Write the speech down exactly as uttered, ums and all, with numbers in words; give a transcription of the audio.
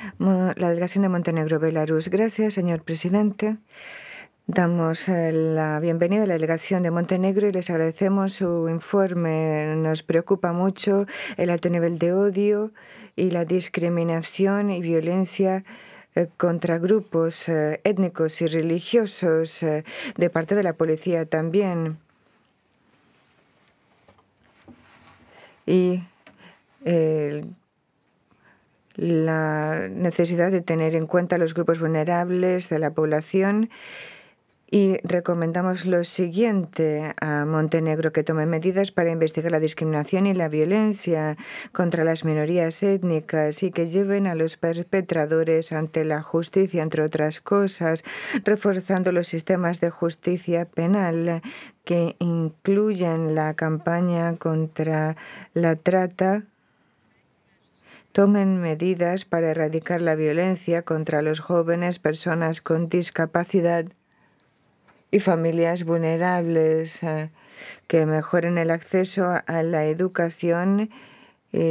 Mo- La delegación de Montenegro-Belarus. Gracias, señor presidente. Damos eh, la bienvenida a la delegación de Montenegro y les agradecemos su informe. Nos preocupa mucho el alto nivel de odio y la discriminación y violencia eh, contra grupos eh, étnicos y religiosos eh, de parte de la policía también. Y eh, la necesidad de tener en cuenta los grupos vulnerables de la población. Y recomendamos lo siguiente a Montenegro: que tome medidas para investigar la discriminación y la violencia contra las minorías étnicas y que lleven a los perpetradores ante la justicia, entre otras cosas, reforzando los sistemas de justicia penal que incluyan la campaña contra la trata. Tomen medidas para erradicar la violencia contra los jóvenes, personas con discapacidad y familias vulnerables, eh, que mejoren el acceso a la educación